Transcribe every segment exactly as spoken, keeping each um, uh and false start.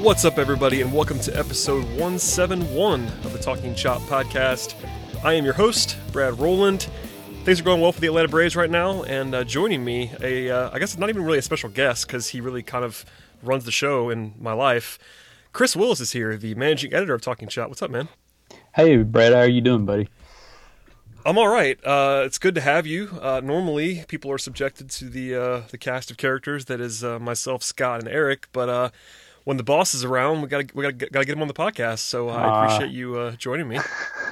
What's up, everybody, and welcome to episode one seventy-one of the Talking Chop podcast. I am your host, Brad Rowland. Things are going well for the Atlanta Braves right now, and uh, joining me, a uh, I guess not even really a special guest because he really kind of runs the show in my life. Chris Willis is here, the managing editor of Talking Chop. What's up, man? Hey, Brad, how are you doing, buddy? I'm all right. Uh, it's good to have you. Uh, normally, people are subjected to the uh, the cast of characters that is uh, myself, Scott, and Eric, but uh, when the boss is around, we gotta we gotta gotta get him on the podcast. So uh, I appreciate you uh, joining me.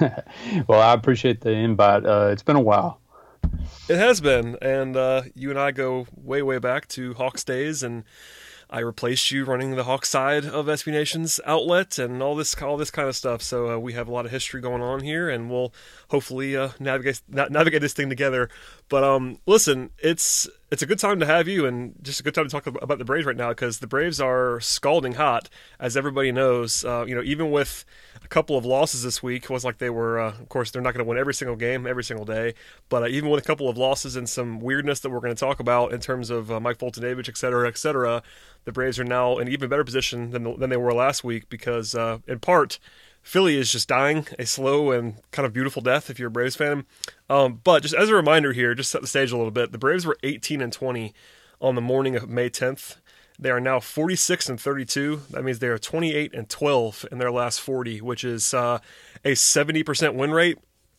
Well, I appreciate the invite. Uh, it's been a while. It has been, and uh, you and I go way way back to Hawks days, and I replaced you running the Hawks side of S B Nation's outlet and all this all this kind of stuff. So uh, we have a lot of history going on here, and we'll hopefully uh, navigate navigate this thing together. But um, listen, it's it's a good time to have you, and just a good time to talk about the Braves right now because the Braves are scalding hot, as everybody knows. Uh, you know, even with a couple of losses this week, it was like they were. Uh, of course, they're not going to win every single game every single day, but uh, even with a couple of losses and some weirdness that we're going to talk about in terms of uh, Mike Foltynewicz, et cetera, et cetera, the Braves are now in an even better position than than they were last week because, uh, in part, Philly is just dying a slow and kind of beautiful death if you're a Braves fan. Um, but just as a reminder here, just set the stage a little bit. The Braves were eighteen and twenty on the morning of May tenth. They are now forty-six and thirty-two. That means they are twenty-eight and twelve in their last forty, which is uh, a seventy percent win rate.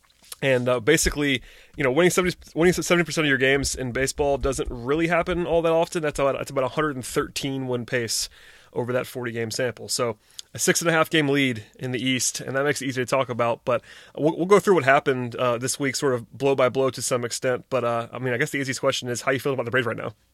And uh, basically, you know, winning seventy winning seventy percent of your games in baseball doesn't really happen all that often. That's about that's about one hundred thirteen win pace over that forty game sample. So a six and a half game lead in the East, and that makes it easy to talk about. But we'll, we'll go through what happened uh, this week, sort of blow by blow to some extent. But uh, I mean, I guess the easiest question is how you feel about the Braves right now.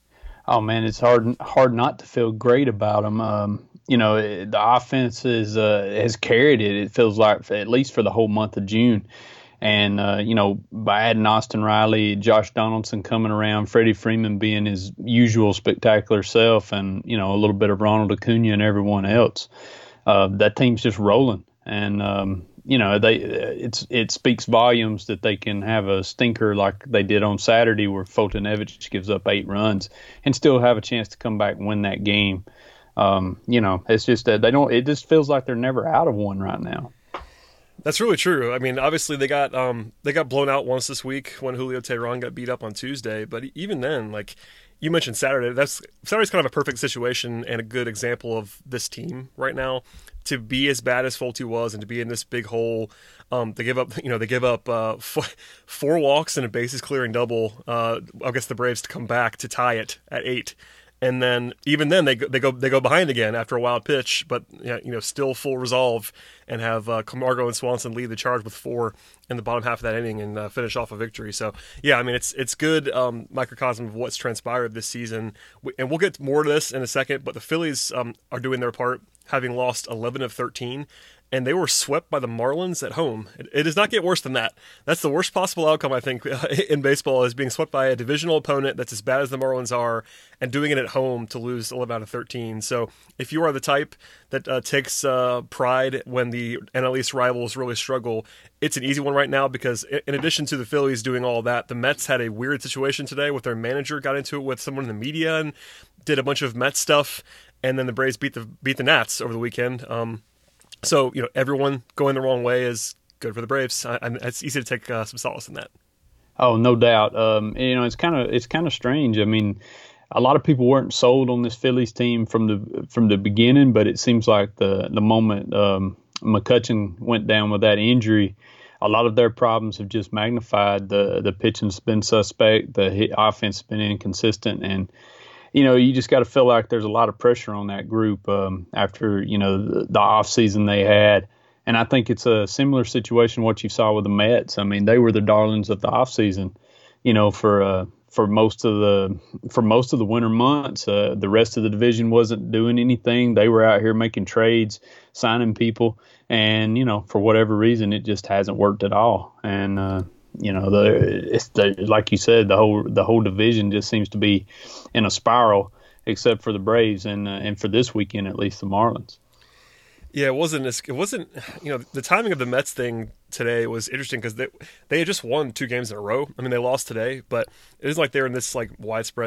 Oh man, it's hard hard not to feel great about them. Um, you know, the offense is uh, has carried it. It feels like for, at least for the whole month of June. And, uh, you know, by adding Austin Riley, Josh Donaldson coming around, Freddie Freeman being his usual spectacular self, and, you know, a little bit of Ronald Acuna and everyone else, uh, that team's just rolling. And, um, you know, they it's it speaks volumes that they can have a stinker like they did on Saturday where Foltynewicz gives up eight runs and still have a chance to come back and win that game. Um, you know, it's just that they don't – it just feels like they're never out of one right now. That's really true. I mean, obviously they got um, they got blown out once this week when Julio Teheran got beat up on Tuesday. But even then, like you mentioned Saturday, that's Saturday's kind of a perfect situation and a good example of this team right now to be as bad as Folty was and to be in this big hole. Um, they give up, you know, they give up uh, f- four walks and a bases clearing double. Uh, I guess the Braves to come back to tie it at eight. And then even then they go, they go they go behind again after a wild pitch, but you know still full resolve and have uh, Camargo and Swanson lead the charge with four in the bottom half of that inning and uh, finish off a victory. So yeah, I mean it's it's good um, microcosm of what's transpired this season, and we'll get more to this in a second. But the Phillies um, are doing their part, having lost eleven of thirteen. And they were swept by the Marlins at home. It, it does not get worse than that. That's the worst possible outcome, I think, in baseball, is being swept by a divisional opponent that's as bad as the Marlins are and doing it at home to lose eleven out of thirteen. So if you are the type that uh, takes uh, pride when the N L East rivals really struggle, it's an easy one right now because in addition to the Phillies doing all that, the Mets had a weird situation today with their manager, got into it with someone in the media and did a bunch of Mets stuff, and then the Braves beat the beat the Nats over the weekend. Um, So, you know, everyone going the wrong way is good for the Braves. I, I, it's easy to take uh, some solace in that. Oh, no doubt. Um, you know, it's kind of it's kind of strange. I mean, a lot of people weren't sold on this Phillies team from the from the beginning, but it seems like the the moment um, McCutchen went down with that injury, a lot of their problems have just magnified. The the pitching's been suspect, the hit offense has been inconsistent, and you know, you just got to feel like there's a lot of pressure on that group um, after, you know, the, the off season they had. And I think it's a similar situation what you saw with the Mets. I mean, they were the darlings of the off season, you know, for uh, for most of the for most of the winter months. Uh, the rest of the division wasn't doing anything. They were out here making trades, signing people, and you know, for whatever reason, it just hasn't worked at all. And uh, you know, the it's the like you said, the whole the whole division just seems to be in a spiral, except for the Braves and uh, and for this weekend at least the Marlins. Yeah, it wasn't. It wasn't. You know, the timing of the Mets thing today was interesting because they they had just won two games in a row. I mean, they lost today, but it is like they're in this like widespread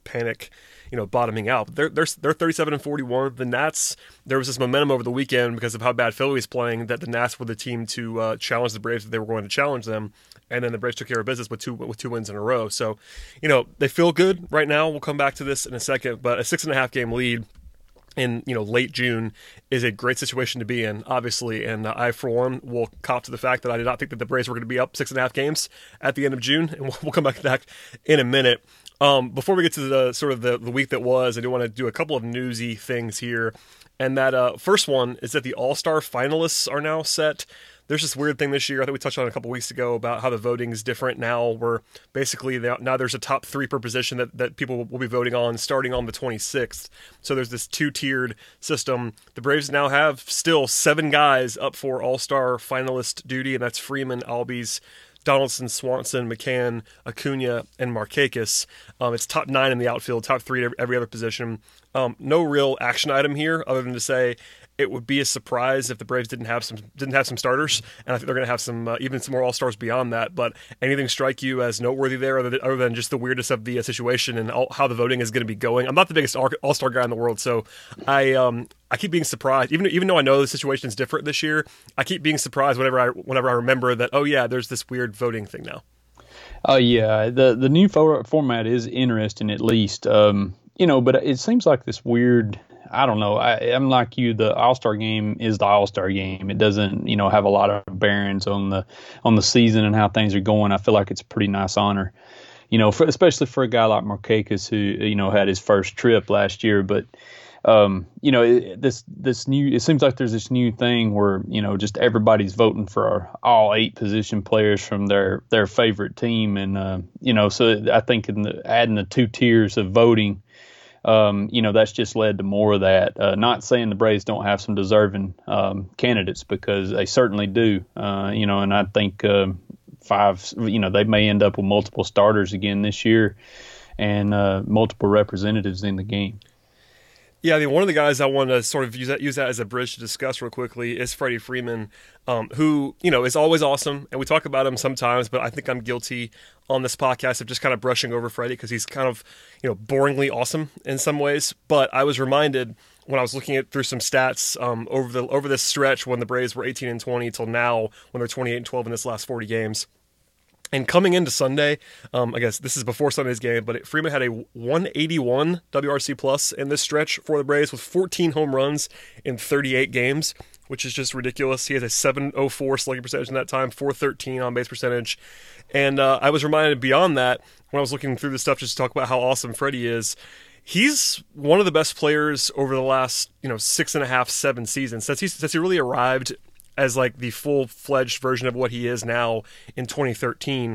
panic, you know, bottoming out. They're they're they're thirty-seven and forty-one. The Nats, there was this momentum over the weekend because of how bad Philly was playing that the Nats were the team to uh, challenge the Braves if they were going to challenge them, and then the Braves took care of business with two with two wins in a row. So, you know, they feel good right now. We'll come back to this in a second, but a six and a half game lead in, you know, late June is a great situation to be in, obviously. And uh, I, for one, will cop to the fact that I did not think that the Braves were going to be up six and a half games at the end of June, and we'll, we'll come back to that in a minute. Um, before we get to the sort of the, the week that was, I do want to do a couple of newsy things here. And that uh, first one is that the All-Star finalists are now set. There's this weird thing this year, I think we touched on it a couple weeks ago, about how the voting is different now, where basically now there's a top three per position that, that people will be voting on starting on the twenty-sixth. So there's this two-tiered system. The Braves now have still seven guys up for All-Star finalist duty, and that's Freeman, Albies, Donaldson, Swanson, McCann, Acuna, and Markakis. Um, it's top nine in the outfield, top three at every other position. Um, no real action item here, other than to say it would be a surprise if the Braves didn't have some didn't have some starters, and I think they're going to have some uh, even some more All Stars beyond that. But anything strike you as noteworthy there, other than, other than just the weirdness of the uh, situation and all, how the voting is going to be going? I'm not the biggest All Star guy in the world, so I um I keep being surprised, even even though I know the situation is different this year. I keep being surprised whenever I whenever I remember that. Oh yeah, there's this weird voting thing now. Oh yeah, the the new for- format is interesting, at least. Um, you know, but it seems like this weird. I don't know. I, I'm like you. The All-Star game is the All-Star game. It doesn't, you know, have a lot of bearings on the on the season and how things are going. I feel like it's a pretty nice honor, you know, for, especially for a guy like Markakis who, you know, had his first trip last year. But, um, you know, it, this this new it seems like there's this new thing where, you know, just everybody's voting for all eight position players from their their favorite team, and uh, you know, so I think in the, adding the two tiers of voting. Um, you know, that's just led to more of that. Uh, not saying the Braves don't have some deserving um, candidates, because they certainly do. Uh, you know, and I think uh, five, you know, they may end up with multiple starters again this year and uh, multiple representatives in the game. Yeah, I mean, one of the guys I want to sort of use that use that as a bridge to discuss real quickly is Freddie Freeman, um, who, you know, is always awesome, and we talk about him sometimes, but I think I'm guilty on this podcast of just kind of brushing over Freddie because he's kind of, you know, boringly awesome in some ways. But I was reminded when I was looking at through some stats um, over the over this stretch when the Braves were eighteen and twenty till now when they're twenty-eight and twelve in this last forty games. And coming into Sunday, um, I guess this is before Sunday's game, but Freeman had a one eighty-one W R C plus in this stretch for the Braves with fourteen home runs in thirty-eight games, which is just ridiculous. He has a seven oh four slugging percentage in that time, four thirteen on base percentage. And uh, I was reminded beyond that when I was looking through this stuff just to talk about how awesome Freddie is. He's one of the best players over the last, you know, six and a half, seven seasons since he since he really arrived as like the full-fledged version of what he is now in twenty thirteen.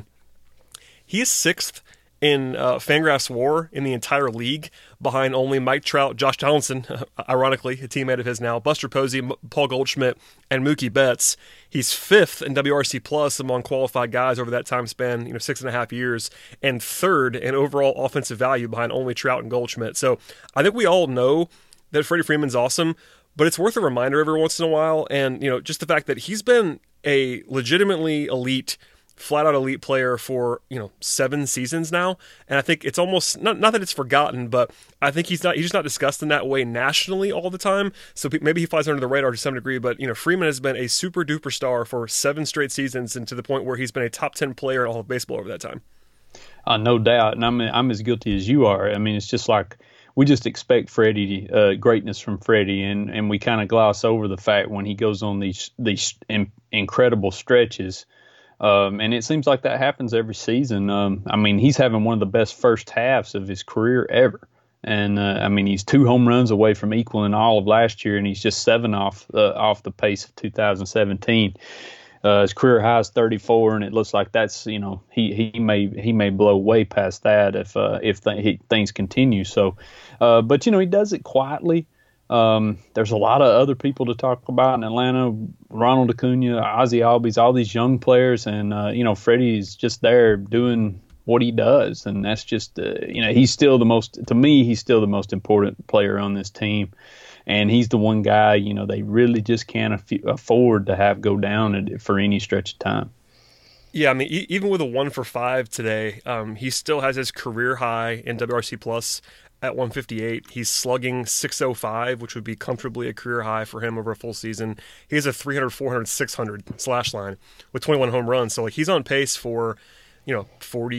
He is sixth in uh, Fangraphs WAR in the entire league, behind only Mike Trout, Josh Donaldson, ironically, a teammate of his now, Buster Posey, Paul Goldschmidt, and Mookie Betts. He's fifth in W R C plus among qualified guys over that time span, you know, six and a half years, and third in overall offensive value behind only Trout and Goldschmidt. So I think we all know that Freddie Freeman's awesome, but it's worth a reminder every once in a while. And, you know, just the fact that he's been a legitimately elite, flat out elite player for, you know, seven seasons now. And I think it's almost not, not that it's forgotten, but I think he's not, he's just not discussed in that way nationally all the time. So maybe he flies under the radar to some degree, but, you know, Freeman has been a super duper star for seven straight seasons, and to the point where he's been a top ten player in all of baseball over that time. Uh, no doubt. And I'm, I'm as guilty as you are. I mean, it's just like, we just expect Freddie, uh, greatness from Freddie, and, and we kind of gloss over the fact when he goes on these these in, incredible stretches, um, and it seems like that happens every season. Um, I mean, he's having one of the best first halves of his career ever, and uh, I mean, he's two home runs away from equaling all of last year, and he's just seven off uh, off the pace of two thousand seventeen. Uh, his career high is thirty-four, and it looks like that's, you know, he, he may he may blow way past that if uh, if th- he, things continue. So, uh, but you know, he does it quietly. Um, there's a lot of other people to talk about in Atlanta: Ronald Acuna, Ozzie Albies, all these young players, and uh, you know, Freddie's just there doing what he does, and that's just uh, you know, he's still the most to me. He's still the most important player on this team. And he's the one guy, you know, they really just can't aff- afford to have go down for any stretch of time. Yeah, I mean, e- even with a one for five today, um, he still has his career high in W R C plus at one fifty-eight. He's slugging six oh five, which would be comfortably a career high for him over a full season. He has a three hundred, four hundred, six hundred slash line with twenty-one home runs. So like he's on pace for, you know,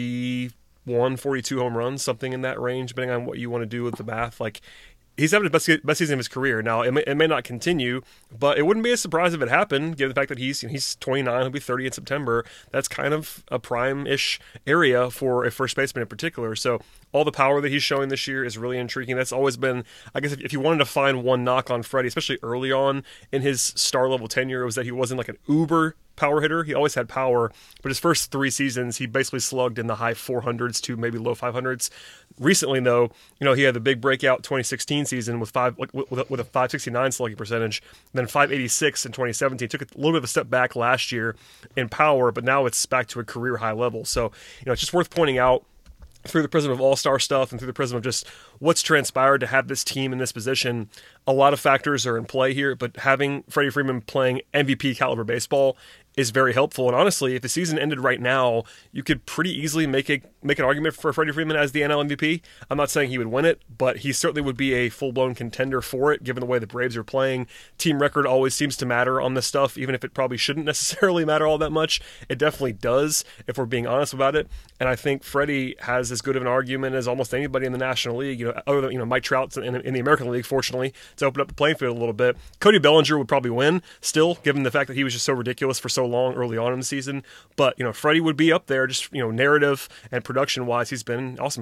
forty-one, forty-two home runs, something in that range, depending on what you want to do with the math. Like he's having the best, best season of his career. Now, it may, it may not continue, but it wouldn't be a surprise if it happened, given the fact that he's you know, he's twenty-nine, he'll be thirty in September. That's kind of a prime-ish area for a first baseman in particular. So all the power that he's showing this year is really intriguing. That's always been, I guess, if, if you wanted to find one knock on Freddie, especially early on in his star-level tenure, it was that he wasn't like an uber power hitter. He always had power, but his first three seasons, he basically slugged in the high four hundreds to maybe low five hundreds. Recently, though, you know, he had the big breakout twenty sixteen season with five with, with, a, with a five sixty-nine slugging percentage, then five eighty-six in twenty seventeen. Took a little bit of a step back last year in power, but now it's back to a career high level. So, you know, it's just worth pointing out through the prism of all-star stuff and through the prism of just what's transpired to have this team in this position. A lot of factors are in play here, but having Freddie Freeman playing M V P caliber baseball is very helpful. And honestly, if the season ended right now, you could pretty easily make a make an argument for Freddie Freeman as the N L M V P. I'm not saying he would win it, but he certainly would be a full-blown contender for it, given the way the Braves are playing. Team record always seems to matter on this stuff, even if it probably shouldn't necessarily matter all that much. It definitely does, if we're being honest about it. And I think Freddie has as good of an argument as almost anybody in the National League, you know, other than you know Mike Trout in, in the American League, fortunately, to open up the playing field a little bit. Cody Bellinger would probably win still, given the fact that he was just so ridiculous for so long early on in the season. But, you know, Freddie would be up there just, you know, narrative and production-wise. He's been awesome.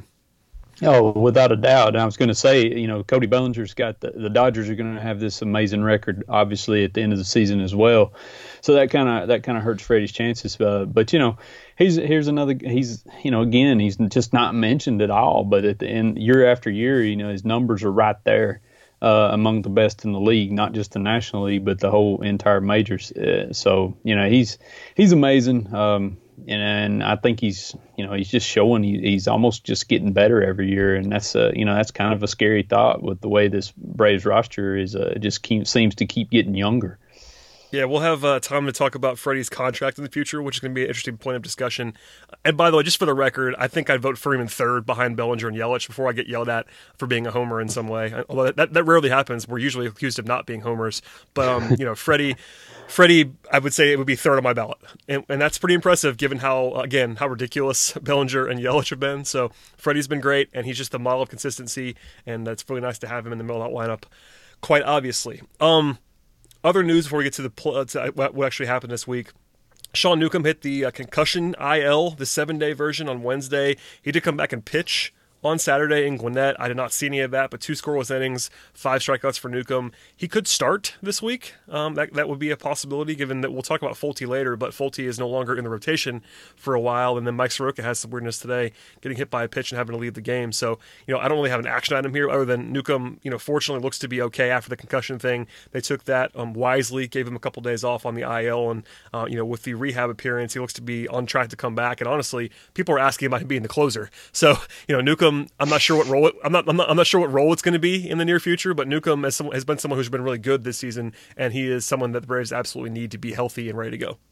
Oh, without a doubt. And I was going to say, you know, Cody Bellinger's got the, the Dodgers are going to have this amazing record, obviously, at the end of the season as well. So that kind of that kind of hurts Freddie's chances. Uh, but, you know, he's here's another he's, you know, again, he's just not mentioned at all. But at the end, year after year, you know, his numbers are right there. Uh, among the best in the league, not just the National League, but the whole entire majors. Uh, so, you know, he's he's amazing. Um, and, and I think he's, you know, he's just showing he, he's almost just getting better every year. And that's, uh, you know, that's kind of a scary thought with the way this Braves roster is uh, just keep, seems to keep getting younger. Yeah, we'll have uh, time to talk about Freddie's contract in the future, which is going to be an interesting point of discussion. And by the way, just for the record, I think I'd vote Freeman third behind Bellinger and Yelich before I get yelled at for being a homer in some way. Although that, that rarely happens. We're usually accused of not being homers. But, um, you know, Freddie, Freddie, I would say it would be third on my ballot. And, and that's pretty impressive given how, again, how ridiculous Bellinger and Yelich have been. So Freddie's been great, and he's just a model of consistency, and that's really nice to have him in the middle of that lineup, quite obviously. Um... Other news before we get to the pl- to what actually happened this week. Sean Newcomb hit the uh, concussion I L, the seven-day version, on Wednesday. He did come back and pitch on Saturday in Gwinnett. I did not see any of that, but two scoreless innings, five strikeouts for Newcomb. He could start this week. Um, that that would be a possibility, given that we'll talk about Fulte later, but Fulte is no longer in the rotation for a while. And then Mike Soroka has some weirdness today, getting hit by a pitch and having to leave the game. So, you know, I don't really have an action item here other than Newcomb, you know, fortunately looks to be okay after the concussion thing. They took that um, wisely, gave him a couple days off on the I L, and, uh, you know, with the rehab appearance, he looks to be on track to come back. And honestly, people are asking about him being the closer. So, you know, Newcomb, I'm not sure what role it, I'm not I'm not I'm not sure what role it's going to be in the near future, but Newcomb has, some, has been someone who's been really good this season, and he is someone that the Braves absolutely need to be healthy and ready to go.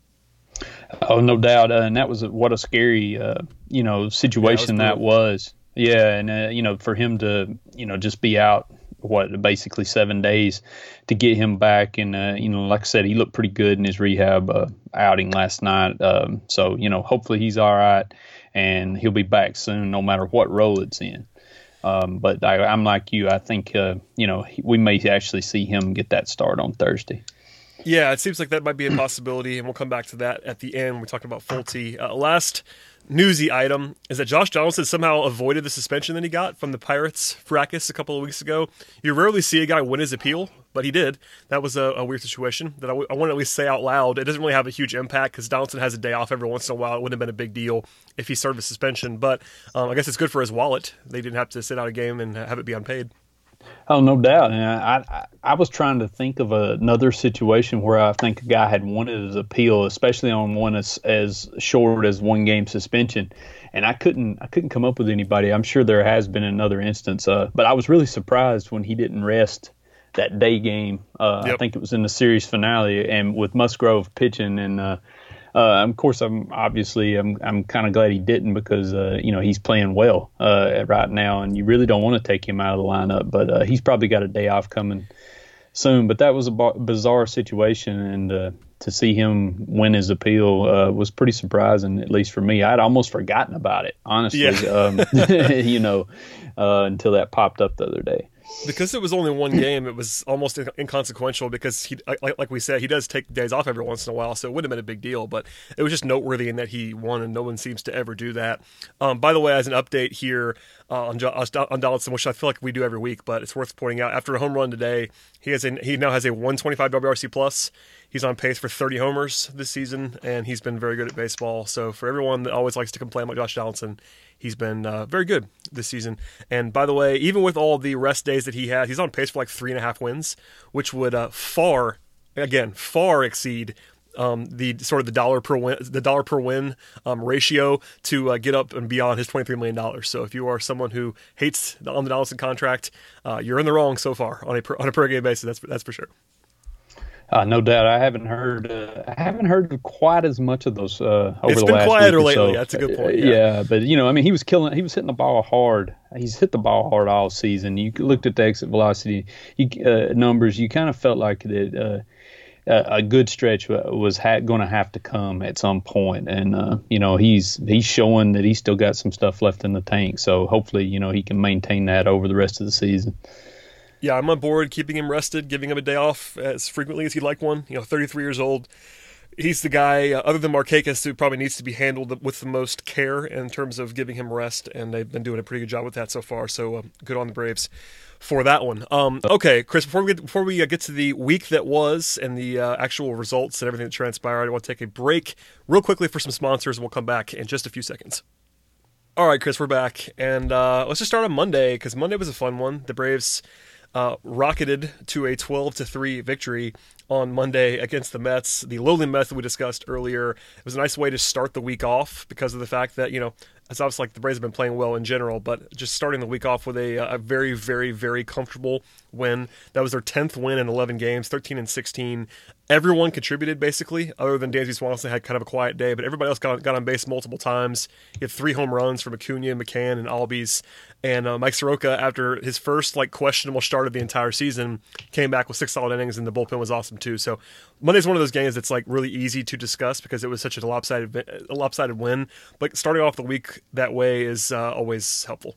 Oh, no doubt, uh, and that was a, what a scary uh, you know situation yeah, that was. That was. Yeah, and uh, you know, for him to you know just be out what basically seven days to get him back, and uh, you know, like I said, he looked pretty good in his rehab uh, outing last night. Um, so you know, hopefully he's all right, and he'll be back soon, no matter what role it's in. Um, but I, I'm like you. I think, uh, you know, we may actually see him get that start on Thursday. Yeah, it seems like that might be a possibility, and we'll come back to that at the end. We're talking about Fulte. Uh, last newsy item is that Josh Donaldson somehow avoided the suspension that he got from the Pirates fracas a couple of weeks ago. You rarely see a guy win his appeal, but he did. That was a, a weird situation that I, w- I want to at least say out loud. It doesn't really have a huge impact because Donaldson has a day off every once in a while. It wouldn't have been a big deal if he served a suspension, but um, I guess it's good for his wallet. They didn't have to sit out a game and have it be unpaid. Oh, no doubt. And I, I, I was trying to think of another situation where I think a guy had wanted his appeal, especially on one as, as short as one game suspension. And I couldn't I couldn't come up with anybody. I'm sure there has been another instance. Uh, but I was really surprised when he didn't rest that day game. Uh, yep. I think it was in the series finale, and with Musgrove pitching, and uh, Uh, of course, I'm obviously I'm I'm kind of glad he didn't because uh, you know he's playing well uh, right now, and you really don't want to take him out of the lineup. But uh, he's probably got a day off coming soon. But that was a b- bizarre situation, and uh, to see him win his appeal uh, was pretty surprising, at least for me. I'd almost forgotten about it, honestly. Yeah. um, you know, uh, until that popped up the other day. Because it was only one game, it was almost inconsequential because, he, like, like we said, he does take days off every once in a while, so it wouldn't have been a big deal, but it was just noteworthy in that he won, and no one seems to ever do that. Um, by the way, as an update here uh, on, on Donaldson, which I feel like we do every week, but it's worth pointing out, after a home run today, he has a, he now has a one twenty-five W R C plus. He's on pace for thirty homers this season, and he's been very good at baseball. So for everyone that always likes to complain about Josh Donaldson, he's been uh, very good this season. And by the way, even with all the rest days that he has, he's on pace for like three and a half wins, which would uh, far, again, far exceed um, the sort of the dollar per win, the dollar per win um, ratio to uh, get up and beyond his twenty-three million dollars. So if you are someone who hates the, on the Donaldson contract, uh, you're in the wrong so far on a per, on a per game basis. That's that's for sure. Uh, no doubt. I haven't heard. Uh, I haven't heard quite as much of those uh, over it's the been last quieter week or lately. so. That's a good point. Yeah. yeah, but you know, I mean, he was killing. He was hitting the ball hard. He's hit the ball hard all season. You looked at the exit velocity you, uh, numbers. You kind of felt like that uh, a good stretch was ha- going to have to come at some point. And uh, you know, he's he's showing that he's still got some stuff left in the tank. So hopefully, you know, he can maintain that over the rest of the season. Yeah, I'm on board keeping him rested, giving him a day off as frequently as he'd like one. You know, thirty-three years old. He's the guy, uh, other than Markakis, who probably needs to be handled with the most care in terms of giving him rest, and they've been doing a pretty good job with that so far. So uh, good on the Braves for that one. Um, okay, Chris, before we get, before we uh, get to the week that was and the uh, actual results and everything that transpired, I want to take a break real quickly for some sponsors, and we'll come back in just a few seconds. All right, Chris, we're back, and uh, let's just start on Monday, because Monday was a fun one. The Braves Uh, rocketed to a twelve to three victory on Monday against the Mets. The lowly Mets that we discussed earlier. It was a nice way to start the week off because of the fact that, you know, it's obviously like the Braves have been playing well in general, but just starting the week off with a, a very, very, very comfortable win. That was their tenth win in eleven games, thirteen and sixteen. Everyone contributed, basically, other than Dansby Swanson had kind of a quiet day, but everybody else got, got on base multiple times. He had three home runs from Acuna, McCann, and Albies. And uh, Mike Soroka, after his first like questionable start of the entire season, came back with six solid innings, and the bullpen was awesome too. So Monday's one of those games that's like really easy to discuss because it was such a lopsided, a lopsided win. But starting off the week that way is uh, always helpful.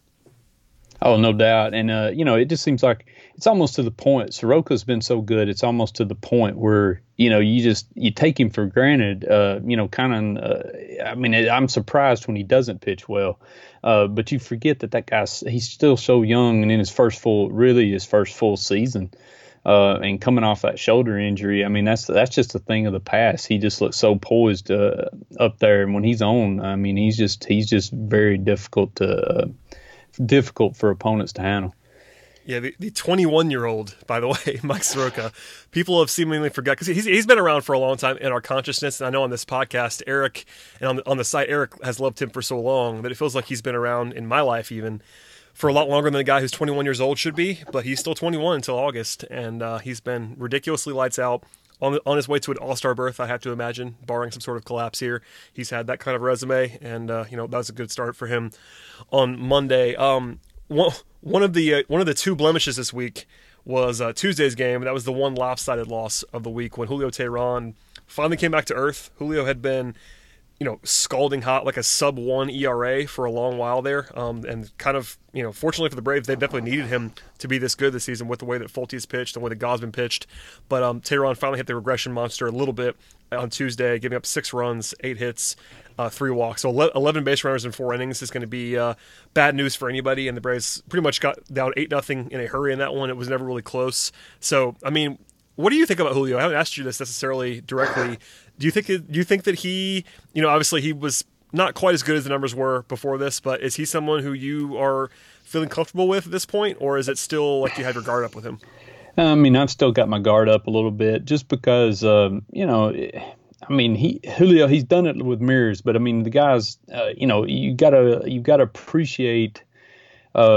Oh, no doubt. And, uh, you know, it just seems like it's almost to the point. Soroka's been so good. It's almost to the point where, you know, you just you take him for granted, uh, you know, kind of. Uh, I mean, I'm surprised when he doesn't pitch well. Uh, but you forget that that guy's he's still so young and in his first full, really his first full season. Uh, and coming off that shoulder injury, I mean, that's that's just a thing of the past. He just looks so poised uh, up there. And when he's on, I mean, he's just he's just very difficult to uh, difficult for opponents to handle. Yeah, the, the twenty-one-year-old, by the way, Mike Soroka, people have seemingly forgot, because he's, he's been around for a long time in our consciousness, and I know on this podcast, Eric, and on the, on the site, Eric has loved him for so long that it feels like he's been around in my life even for a lot longer than the guy who's twenty-one years old should be, but he's still twenty-one until August, and uh, he's been ridiculously lights out. On, the, on his way to an all-star berth, I have to imagine, barring some sort of collapse here. He's had that kind of resume, and uh, you know that was a good start for him on Monday. Um, one, one of the uh, one of the two blemishes this week was uh, Tuesday's game. That was the one lopsided loss of the week when Julio Teheran finally came back to earth. Julio had been, you know, scalding hot, like a sub one E R A for a long while there, um, and kind of, you know, fortunately for the Braves, they definitely needed him to be this good this season with the way that Fultz pitched and the way that Gausman pitched. But um, Teheran finally hit the regression monster a little bit on Tuesday, giving up six runs, eight hits, uh, three walks. So eleven base runners in four innings is going to be uh, bad news for anybody, and the Braves pretty much got down eight nothing in a hurry in that one. It was never really close. So, I mean, what do you think about Julio? I haven't asked you this necessarily directly. Do you think do you think that he, you know, obviously he was not quite as good as the numbers were before this, but is he someone who you are feeling comfortable with at this point, or is it still like you have your guard up with him? I mean, I've still got my guard up a little bit just because, um, you know, I mean, he Julio, he's done it with mirrors, but I mean, the guys, uh, you know, you gotta you gotta appreciate. Um,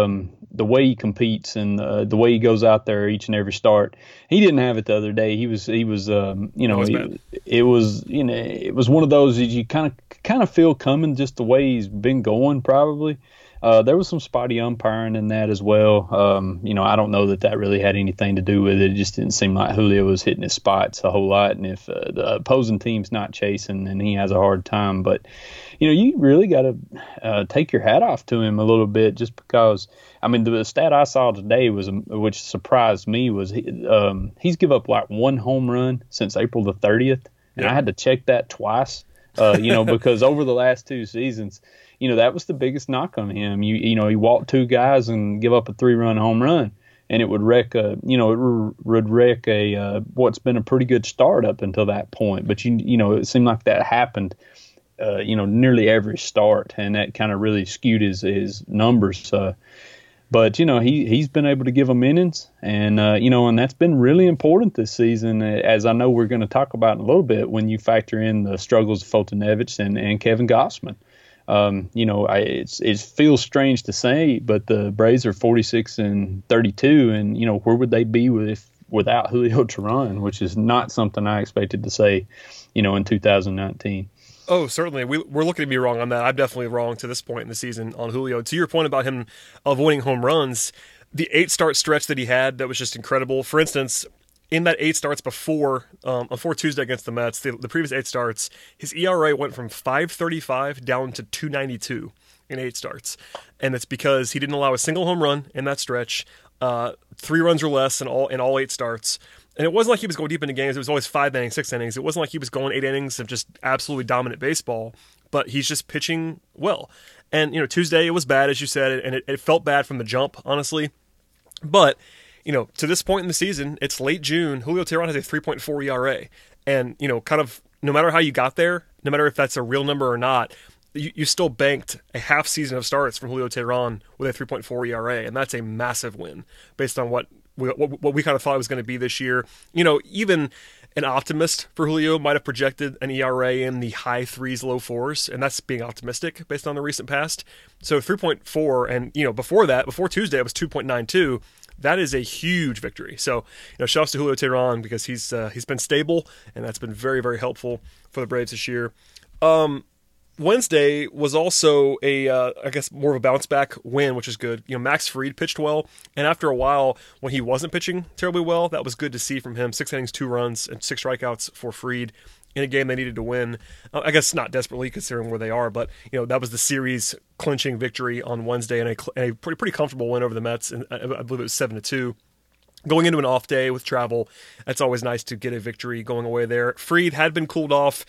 the way he competes and uh, the way he goes out there each and every start. He didn't have it the other day. He was he was um, you know it, it was you know it was one of those that you kind of kind of feel coming just the way he's been going probably. Uh, there was some spotty umpiring in that as well. Um, you know, I don't know that that really had anything to do with it. It just didn't seem like Julio was hitting his spots a whole lot. And if uh, the opposing team's not chasing, then he has a hard time. But, you know, you really got to uh, take your hat off to him a little bit just because, I mean, the stat I saw today was, which surprised me, was he, um, he's give up like one home run since April the thirtieth. And yeah. I had to check that twice, uh, you know, because over the last two seasons, you know, that was the biggest knock on him. You you know, he walked two guys and give up a three-run home run, and it would wreck a, you know, it would wreck a uh, what's been a pretty good start up until that point. But you you know, it seemed like that happened, uh, you know, nearly every start, and that kind of really skewed his his numbers. Uh, but you know, he he's been able to give them innings, and uh, you know, and that's been really important this season, as I know we're going to talk about in a little bit when you factor in the struggles of Foltynewicz and, and Kevin Gausman. Um, you know, I, it's, it feels strange to say, but the Braves are forty-six and thirty-two, and you know, where would they be with, if, without Julio Teheran, which is not something I expected to say, you know, in two thousand nineteen. Oh, certainly. We, we're looking to be wrong on that. I'm definitely wrong to this point in the season on Julio. To your point about him avoiding home runs, the eight-start stretch that he had, that was just incredible. For instance, in that eight starts before um, before Tuesday against the Mets, the, the previous eight starts, his E R A went from five thirty-five down to two ninety-two in eight starts. And it's because he didn't allow a single home run in that stretch, uh, three runs or less in all in all eight starts. And it wasn't like he was going deep into games. It was always five innings, six innings. It wasn't like he was going eight innings of just absolutely dominant baseball, but he's just pitching well. And, you know, Tuesday it was bad, as you said, and it, it felt bad from the jump, honestly. But you know, to this point in the season, it's late June. Julio Teheran has a three point four E R A. And, you know, kind of no matter how you got there, no matter if that's a real number or not, you, you still banked a half season of starts from Julio Teheran with a three point four E R A. And that's a massive win based on what we, what, what we kind of thought it was going to be this year. You know, even an optimist for Julio might have projected an E R A in the high threes, low fours. And that's being optimistic based on the recent past. So three point four, and, you know, before that, before Tuesday, it was two point nine two. That is a huge victory. So, you know, shouts to Julio Teheran because he's uh, he's been stable, and that's been very, very helpful for the Braves this year. Um, Wednesday was also a, uh, I guess, more of a bounce back win, which is good. You know, Max Fried pitched well, and after a while, when he wasn't pitching terribly well, that was good to see from him. Six innings, two runs, and six strikeouts for Fried in a game they needed to win. Uh, I guess not desperately considering where they are, but you know that was the series clinching victory on Wednesday, and a, and a pretty pretty comfortable win over the Mets. And I, I believe it was seven to two. Going into an off day with travel, it's always nice to get a victory going away there. Fried had been cooled off.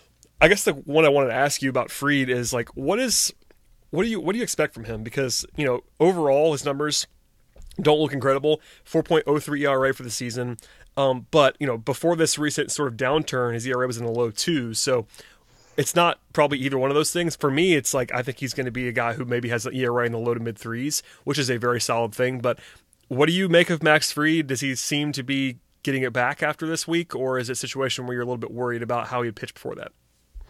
I guess the one I wanted to ask you about Fried is like, what is what do you what do you expect from him? Because you know overall his numbers don't look incredible. four point oh three E R A for the season. Um, but, you know, before this recent sort of downturn, his E R A was in the low twos. So it's not probably either one of those things. For me, it's like I think he's going to be a guy who maybe has an E R A in the low to mid threes, which is a very solid thing. But what do you make of Max Fried? Does he seem to be getting it back after this week? Or is it a situation where you're a little bit worried about how he pitched before that?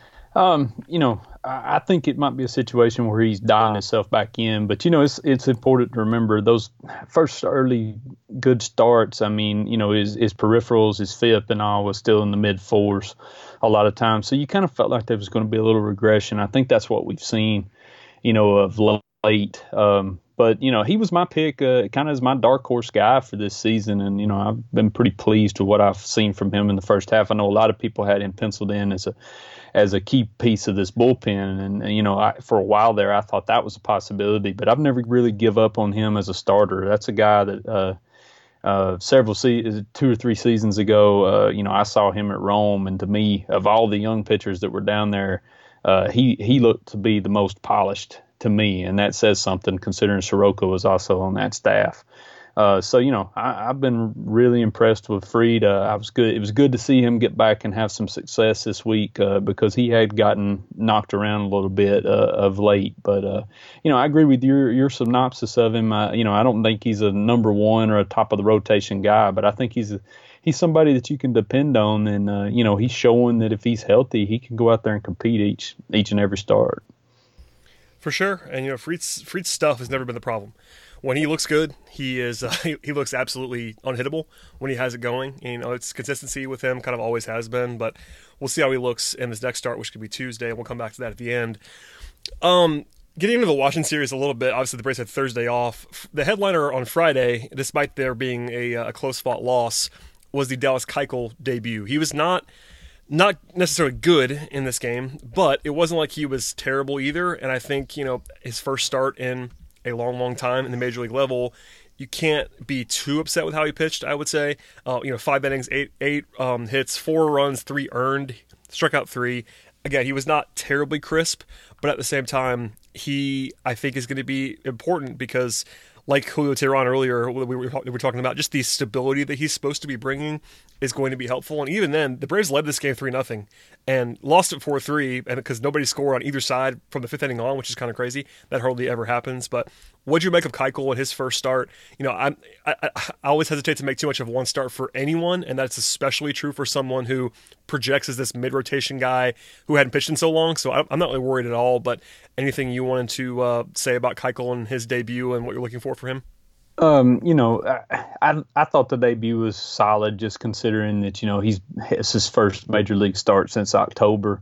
Um, you know, I think it might be a situation where he's dialing himself back in, but you know, it's it's important to remember those first early good starts. I mean, you know, his his peripherals, his F I P, and all was still in the mid fours a lot of times. So you kind of felt like there was going to be a little regression. I think that's what we've seen, you know, of late. Um, but you know, he was my pick, uh, kind of as my dark horse guy for this season, and you know, I've been pretty pleased with what I've seen from him in the first half. I know a lot of people had him penciled in as a as a key piece of this bullpen. And, and you know, I, for a while there, I thought that was a possibility, but I've never really give up on him as a starter. That's a guy that uh, uh, several se- two or three seasons ago, uh, you know, I saw him at Rome, and to me, of all the young pitchers that were down there, uh, he, he looked to be the most polished to me. And that says something considering Soroka was also on that staff. Uh, so, you know, I, I've been really impressed with Fried. Uh, I was good. It was good to see him get back and have some success this week uh, because he had gotten knocked around a little bit uh, of late. But, uh, you know, I agree with your your synopsis of him. Uh, you know, I don't think he's a number one or a top of the rotation guy, but I think he's a, he's somebody that you can depend on. And, uh, you know, he's showing that if he's healthy, he can go out there and compete each each and every start. For sure, and you know, Freet's Freet's stuff has never been the problem. When he looks good, he is uh, he, he looks absolutely unhittable when he has it going. And, you know, it's consistency with him, kind of always has been. But we'll see how he looks in this next start, which could be Tuesday, and we'll come back to that at the end. Um, getting into the Washington series a little bit, obviously the Braves had Thursday off. The headliner on Friday, despite there being a, a close-fought loss, was the Dallas Keuchel debut. He was not not necessarily good in this game, but it wasn't like he was terrible either. And I think, you know, his first start in a long, long time in the major league level, you can't be too upset with how he pitched, I would say. Uh, you know, five innings, eight eight um, hits, four runs, three earned, struck out three. Again, he was not terribly crisp, but at the same time, he, I think, is going to be important because, like Julio Teheran earlier, we were, we were talking about, just the stability that he's supposed to be bringing is going to be helpful. And even then, the Braves led this game three nothing and lost it four three, and because nobody scored on either side from the fifth inning on, which is kind of crazy. That hardly ever happens. But what'd you make of Keuchel in his first start? You know, I'm, I, I, I always hesitate to make too much of one start for anyone, and that's especially true for someone who projects as this mid-rotation guy who hadn't pitched in so long. So I'm not really worried at all. But anything you wanted to uh, say about Keuchel and his debut and what you're looking for for him? Um, you know, I, I I thought the debut was solid, just considering that, you know, he's it's his first major league start since October.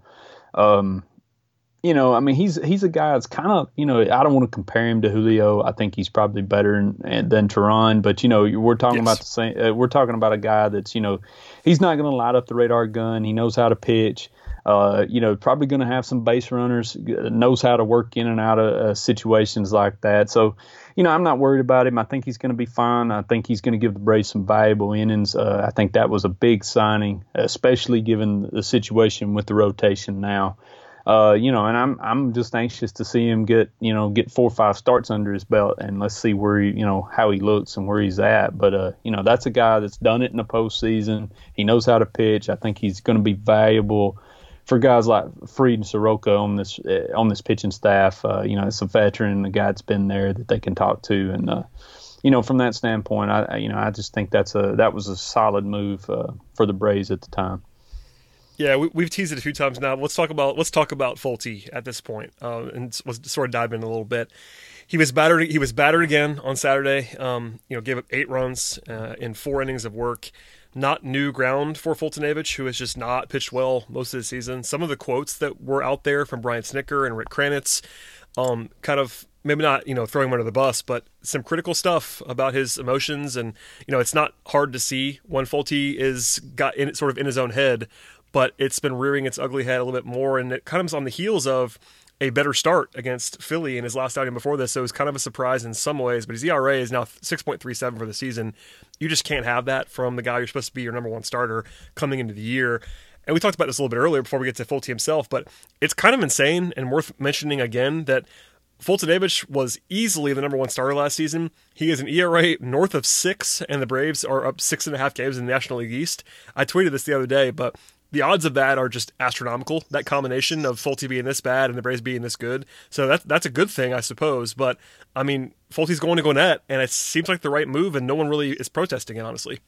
Um, you know, I mean, he's he's a guy that's kind of, you know, I don't want to compare him to Julio. I think he's probably better than, than Teheran, but, you know, we're talking yes. about the same. Uh, we're talking about a guy that's, you know, he's not going to light up the radar gun. He knows how to pitch. Uh, you know, probably going to have some base runners, knows how to work in and out of uh, situations like that. So, you know, I'm not worried about him. I think he's going to be fine. I think he's going to give the Braves some valuable innings. Uh, I think that was a big signing, especially given the situation with the rotation now. Uh, you know, and I'm I'm just anxious to see him get, you know, get four or five starts under his belt, and let's see where he, you know, how he looks and where he's at. But uh, you know, that's a guy that's done it in the postseason. He knows how to pitch. I think he's going to be valuable for guys like Fried and Soroka on this uh, on this pitching staff. Uh, you know, it's a veteran and a guy that's been there that they can talk to, and uh, you know, from that standpoint, I you know I just think that's a that was a solid move uh, for the Braves at the time. Yeah, we, we've teased it a few times now. Let's talk about let's talk about Folty at this point, uh, and let's sort of dive in a little bit. He was battered. He was battered again on Saturday. Um, you know, gave up eight runs uh, in four innings of work. Not new ground for Foltynewicz, who has just not pitched well most of the season. Some of the quotes that were out there from Brian Snitker and Rick Kranitz, um, kind of maybe not, you know, throwing him under the bus, but some critical stuff about his emotions. And, you know, it's not hard to see when Folty is got in sort of in his own head, but it's been rearing its ugly head a little bit more. And it comes on the heels of a better start against Philly in his last outing before this, so it was kind of a surprise in some ways, but his E R A is now six point three seven for the season. You just can't have that from the guy you're supposed to be your number one starter coming into the year. And we talked about this a little bit earlier before we get to Folty himself, but it's kind of insane and worth mentioning again that Foltynewicz was easily the number one starter last season. He has an E R A north of six, and the Braves are up six and a half games in the National League East. I tweeted this the other day, but the odds of that are just astronomical, that combination of Folty being this bad and the Braves being this good. So that, that's a good thing, I suppose. But, I mean, Folty's going to Gwinnett, and it seems like the right move, and no one really is protesting it, honestly.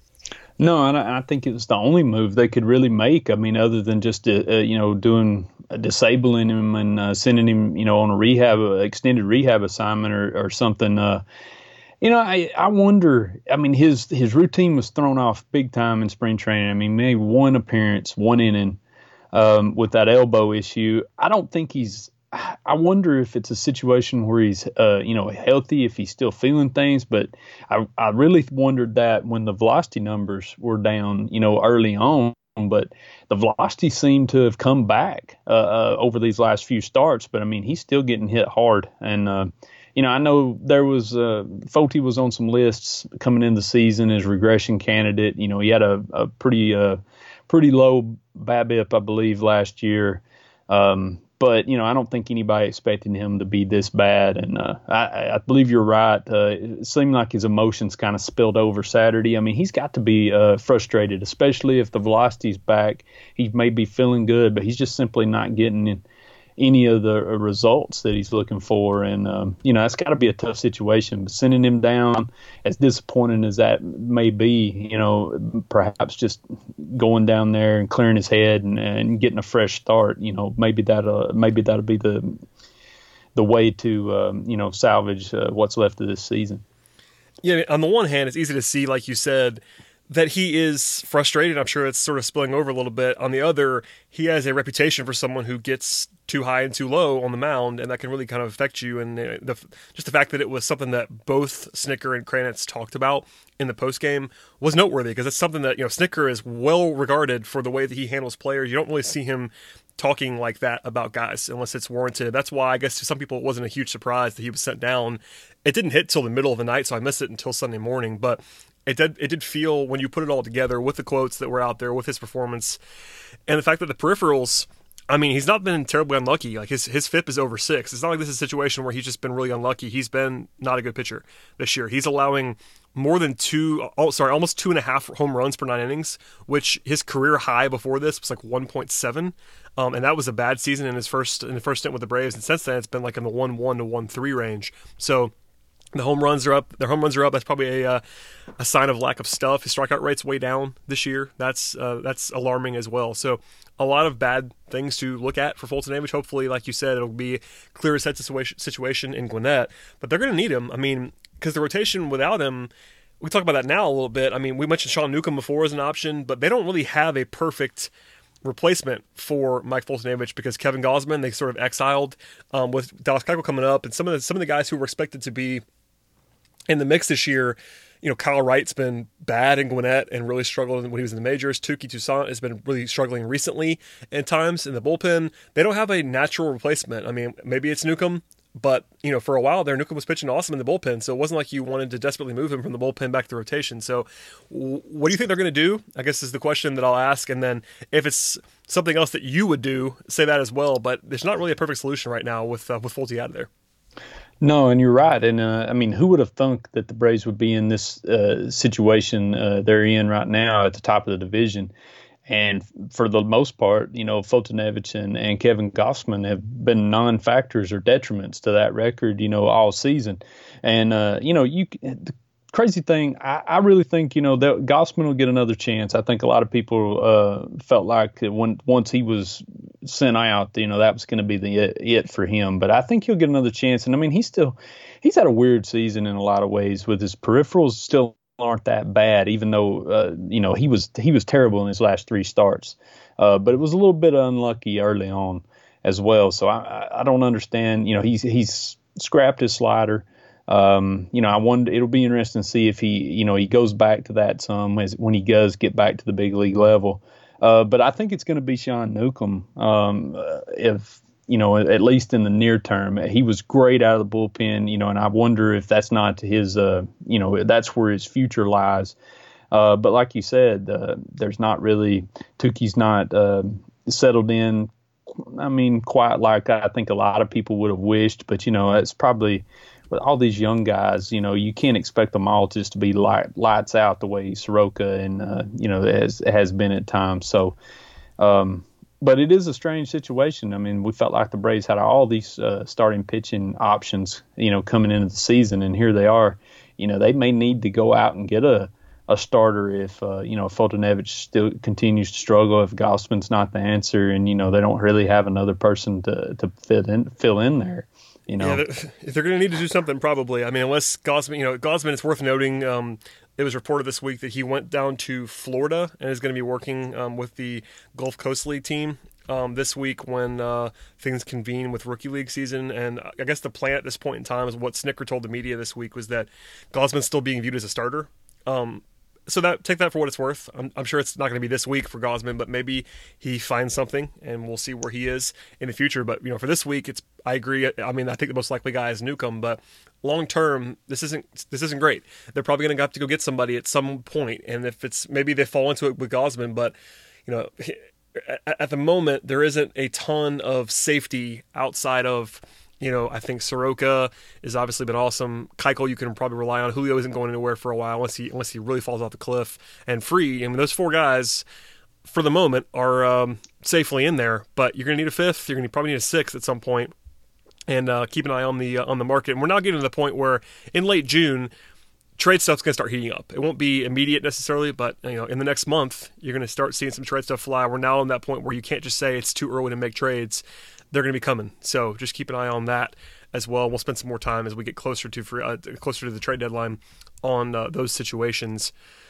No, and I think it was the only move they could really make. I mean, other than just, uh, uh, you know, doing uh, disabling him and uh, sending him, you know, on a rehab, uh, extended rehab assignment or, or something. Uh, You know, I, I wonder, I mean, his his routine was thrown off big time in spring training. I mean, maybe one appearance, one inning um, with that elbow issue. I don't think he's, I wonder if it's a situation where he's, uh, you know, healthy, if he's still feeling things. But I, I really wondered that when the velocity numbers were down, you know, early on. But the velocity seemed to have come back uh, uh, over these last few starts. But, I mean, he's still getting hit hard. And, uh, you know, I know there was uh, Folty was on some lists coming into the season as regression candidate. You know, he had a, a pretty uh, pretty low BABIP, I believe, last year. Um, but, you know, I don't think anybody expected him to be this bad. And uh, I, I believe you're right. Uh, it seemed like his emotions kind of spilled over Saturday. I mean, he's got to be uh, frustrated, especially if the velocity's back. He may be feeling good, but he's just simply not getting in any of the results that he's looking for. And, um, you know, that's got to be a tough situation. But sending him down, as disappointing as that may be, you know, perhaps just going down there and clearing his head and, and getting a fresh start, you know, maybe that'll, maybe that'll be the the way to um, you know salvage uh, what's left of this season. Yeah, on the one hand, it's easy to see, like you said, that he is frustrated. I'm sure it's sort of spilling over a little bit. On the other, he has a reputation for someone who gets too high and too low on the mound, and that can really kind of affect you. And the, just the fact that it was something that both Snitker and Kranitz talked about in the postgame was noteworthy, because it's something that, you know, Snitker is well regarded for the way that he handles players. You don't really see him talking like that about guys unless it's warranted. That's why I guess to some people it wasn't a huge surprise that he was sent down. It didn't hit till the middle of the night, so I missed it until Sunday morning, but It did, it did feel, when you put it all together with the quotes that were out there, with his performance, and the fact that the peripherals, I mean, he's not been terribly unlucky. Like, his his F I P is over six. It's not like this is a situation where he's just been really unlucky. He's been not a good pitcher this year. He's allowing more than two, oh, sorry, almost two and a half home runs per nine innings, which his career high before this was like one point seven. Um, and that was a bad season in his first in the first stint with the Braves. And since then, it's been like in the one one to one three range. So the home runs are up. Their home runs are up. That's probably a uh, a sign of lack of stuff. His strikeout rate's way down this year. That's uh, that's alarming as well. So a lot of bad things to look at for Foltynewicz. Hopefully, like you said, it'll be clear as head situation situation in Gwinnett. But they're going to need him. I mean, because the rotation without him, we talk about that now a little bit. I mean, we mentioned Sean Newcomb before as an option, but they don't really have a perfect replacement for Mike Foltynewicz, because Kevin Gausman they sort of exiled um, with Dallas Keuchel coming up, and some of the some of the guys who were expected to be in the mix this year, you know, Kyle Wright's been bad in Gwinnett and really struggled when he was in the majors. Touki Toussaint has been really struggling recently at times in the bullpen. They don't have a natural replacement. I mean, maybe it's Newcomb, but, you know, for a while there, Newcomb was pitching awesome in the bullpen, so it wasn't like you wanted to desperately move him from the bullpen back to rotation. So what do you think they're going to do, I guess, is the question that I'll ask. And then if it's something else that you would do, say that as well. But there's not really a perfect solution right now with uh, with Folty out of there. No, and you're right. And, uh, I mean, who would have thunk that the Braves would be in this uh, situation uh, they're in right now at the top of the division? And for the most part, you know, Foltynewicz and, and Kevin Gausman have been non-factors or detriments to that record, you know, all season. And, uh, you know, you the crazy thing, I, I really think, you know, that Gausman will get another chance. I think a lot of people uh, felt like when once he was sent out, you know, that was going to be the it, it for him. But I think he'll get another chance. And, I mean, he's still he's had a weird season in a lot of ways with his peripherals still aren't that bad, even though uh, you know he was he was terrible in his last three starts, uh, but it was a little bit unlucky early on as well. So I, I don't understand. You know, he's he's scrapped his slider. Um, you know, I wonder it'll be interesting to see if he you know he goes back to that some as when he does get back to the big league level. Uh, but I think it's going to be Sean Newcomb um, uh, if. You know, at least in the near term, he was great out of the bullpen, you know, and I wonder if that's not his, uh, you know, that's where his future lies. Uh, but like you said, uh, there's not really, Touki's not uh, settled in, I mean, quite like I think a lot of people would have wished. But, you know, it's probably with all these young guys, you know, you can't expect them all just to be light, lights out the way Soroka and, uh, you know, has, has been at times. So, um But it is a strange situation. I mean, we felt like the Braves had all these uh, starting pitching options, you know, coming into the season, and here they are. You know, they may need to go out and get a, a starter if, uh, you know, Foltynewicz still continues to struggle, if Gausman's not the answer, and, you know, they don't really have another person to, to fit in, fill in there. You know, yeah, they're, they're going to need to do something probably. I mean, unless Gausman, you know, Gausman, it's worth noting. Um, it was reported this week that he went down to Florida and is going to be working um, with the Gulf Coast League team um, this week when uh, things convene with Rookie League season. And I guess the plan at this point in time is what Snitker told the media this week was that Gausman's still being viewed as a starter. Um, So that take that for what it's worth. I'm, I'm sure it's not going to be this week for Gausman, but maybe he finds something, and we'll see where he is in the future. But you know, for this week, it's I agree. I mean, I think the most likely guy is Newcomb, but long term, this isn't this isn't great. They're probably going to have to go get somebody at some point, and if it's maybe they fall into it with Gausman, but you know, at, at the moment there isn't a ton of safety outside of. You know, I think Soroka has obviously been awesome. Keuchel you can probably rely on. Julio isn't going anywhere for a while unless he unless he really falls off the cliff. And Free, I mean, those four guys, for the moment, are um, safely in there. But you're going to need a fifth. You're going to probably need a sixth at some point. And uh, keep an eye on the uh, on the market. And we're now getting to the point where in late June, trade stuff's going to start heating up. It won't be immediate necessarily, but you know, in the next month, you're going to start seeing some trade stuff fly. We're now in that point where you can't just say it's too early to make trades. They're going to be coming. So just keep an eye on that as well. We'll spend some more time as we get closer to free, uh, closer to the trade deadline on uh, those situations.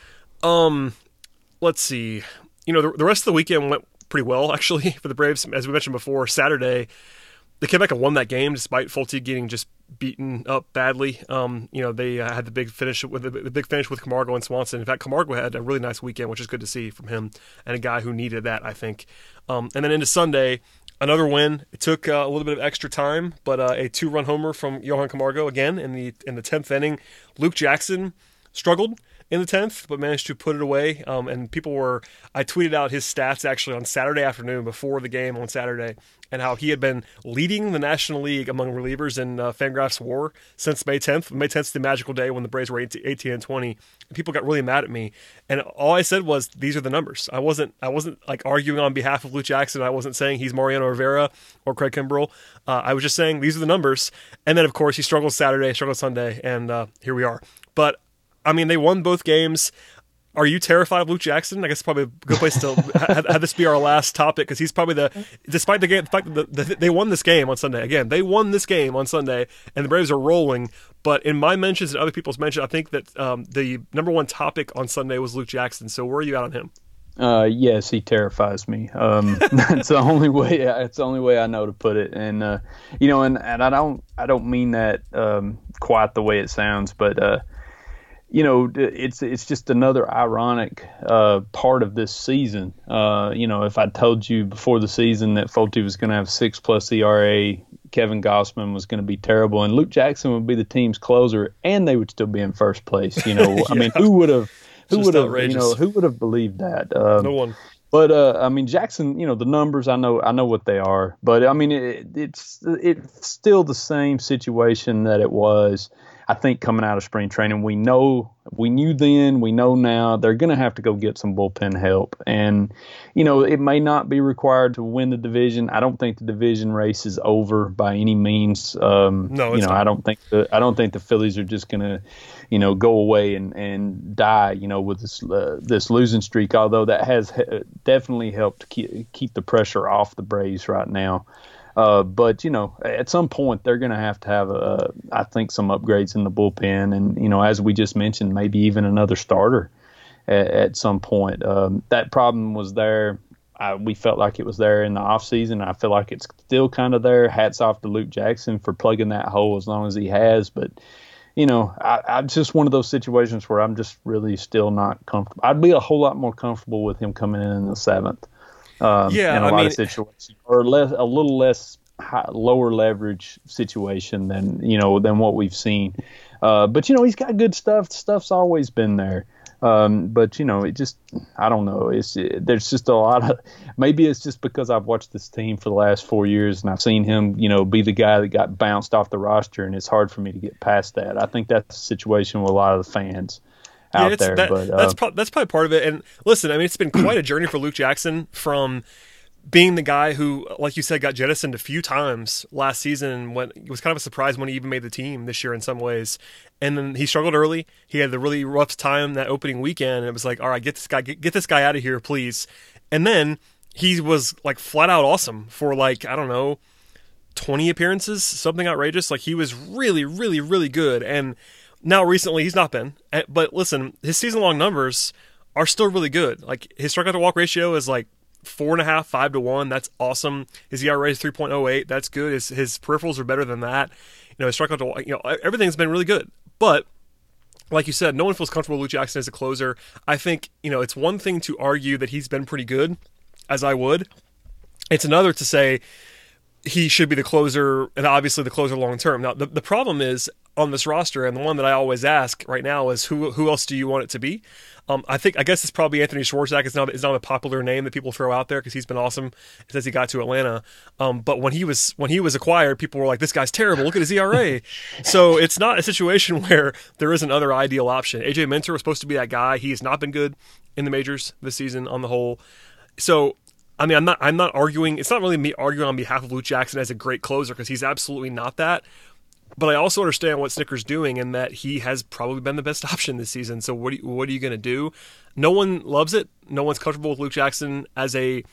Um, let's see. You know, the, the rest of the weekend went pretty well, actually, for the Braves. As we mentioned before, Saturday, they came back and won that game despite Fulte getting just beaten up badly. Um, you know, they uh, had the big finish with the, the big finish with Camargo and Swanson. In fact, Camargo had a really nice weekend, which is good to see from him, and a guy who needed that, I think. Um, and then into Sunday, another win. It took uh, a little bit of extra time, but uh, a two-run homer from Johan Camargo again in the in the tenth inning. Luke Jackson struggled in the tenth, but managed to put it away. Um, and people were, I tweeted out his stats actually on Saturday afternoon before the game on Saturday, and how he had been leading the National League among relievers in uh, Fangraphs WAR since May tenth. May tenth is the magical day when the Braves were eighteen and twenty. And people got really mad at me, and all I said was, "These are the numbers." I wasn't, I wasn't like arguing on behalf of Luke Jackson. I wasn't saying he's Mariano Rivera or Craig Kimbrell. Uh, I was just saying these are the numbers. And then of course he struggled Saturday, struggled Sunday, and uh, here we are. But I mean, they won both games. Are you terrified of Luke Jackson? I guess it's probably a good place to have, have this be our last topic, because he's probably the, despite the game, the fact that the, the, they won this game on Sunday. Again, they won this game on Sunday, and the Braves are rolling. But in my mentions and other people's mentions, I think that um, the number one topic on Sunday was Luke Jackson. So where are you at on him? Uh, yes, he terrifies me. Um, that's the only way. It's the only way I know to put it. And uh, you know, and, and I don't, I don't mean that um, quite the way it sounds, but. Uh, You know, it's it's just another ironic uh, part of this season. Uh, you know, if I told you before the season that Fulte was going to have six plus E R A, Kevin Gossman was going to be terrible, and Luke Jackson would be the team's closer, and they would still be in first place. You know, yeah. I mean, who would have, who would have, you know, who would have believed that? Um, no one. But uh, I mean, Jackson, you know, the numbers, I know, I know what they are, but I mean, it, it's it's still the same situation that it was. I think coming out of spring training, we know, we knew then, we know now, they're going to have to go get some bullpen help. And, you know, it may not be required to win the division. I don't think the division race is over by any means. Um, no, it's you know, not. I don't think the, I don't think the Phillies are just going to, you know, go away and, and die, you know, with this, uh, this losing streak, although that has definitely helped keep, keep the pressure off the Braves right now. Uh, but, you know, at some point they're going to have to have, a, I think, some upgrades in the bullpen. And, you know, as we just mentioned, maybe even another starter at, at some point. Um, that problem was there. I, we felt like it was there in the offseason. I feel like it's still kind of there. Hats off to Luke Jackson for plugging that hole as long as he has. But, you know, I, I'm just one of those situations where I'm just really still not comfortable. I'd be a whole lot more comfortable with him coming in in the seventh. Um, yeah, in a I lot mean, of situations, or less, a little less high, lower leverage situation than you know than what we've seen. Uh, but you know, he's got good stuff. Stuff's always been there. Um, but you know, it just I don't know. It's it, there's just a lot of maybe it's just because I've watched this team for the last four years and I've seen him, you know, be the guy that got bounced off the roster, and it's hard for me to get past that. I think that's the situation with a lot of the fans. Out yeah, there, that, but, uh, that's pro- that's probably part of it. And listen, I mean, it's been quite a journey for Luke Jackson from being the guy who, like you said, got jettisoned a few times last season. When it was kind of a surprise when he even made the team this year in some ways. And then he struggled early. He had the really rough time that opening weekend. And it was like, all right, get this guy, get, get this guy out of here, please. And then he was like flat out awesome for like I don't know, twenty appearances, something outrageous. Like he was really, really, really good. And now, recently, he's not been. But listen, his season-long numbers are still really good. Like his strikeout-to-walk ratio is like four and a half, five to one. That's awesome. His E R A is three point oh eight. That's good. His his peripherals are better than that. You know, his strikeout-to-walk. You know, everything's been really good. But like you said, no one feels comfortable with Luke Jackson as a closer. I think you know it's one thing to argue that he's been pretty good, as I would. It's another to say he should be the closer, and obviously the closer long term. Now, the, the problem is on this roster, and the one that I always ask right now is who who else do you want it to be? Um, I think I guess it's probably Anthony Swarzak. It's not it's not a popular name that people throw out there because he's been awesome since he got to Atlanta. Um, but when he was when he was acquired, people were like, "This guy's terrible. Look at his E R A." So it's not a situation where there is another ideal option. A J Minter was supposed to be that guy. He has not been good in the majors this season on the whole. So. I mean, I'm not. I'm not arguing. It's not really me arguing on behalf of Luke Jackson as a great closer because he's absolutely not that. But I also understand what Snitker's doing and that he has probably been the best option this season. So what? Are you, what are you going to do? No one loves it. No one's comfortable with Luke Jackson as a